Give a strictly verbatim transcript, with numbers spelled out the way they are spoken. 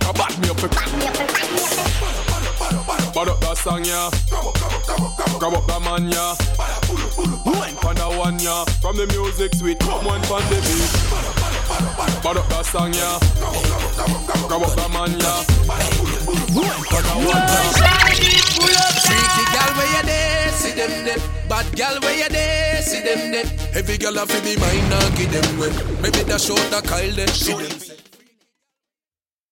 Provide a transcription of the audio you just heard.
a bat me up. Bad up that song, yeah. Grab up that man, yeah. Wine for that one, yeah. From the music sweet, come on from the beat. Bad up that song, yeah. Grab up that man, yeah. Wine for that one, yeah. Freaky gal where you there, see them there. Bad gal where you there, see them there. Every gal have to be mine and give them wet. Maybe that short that Kyle there, see them.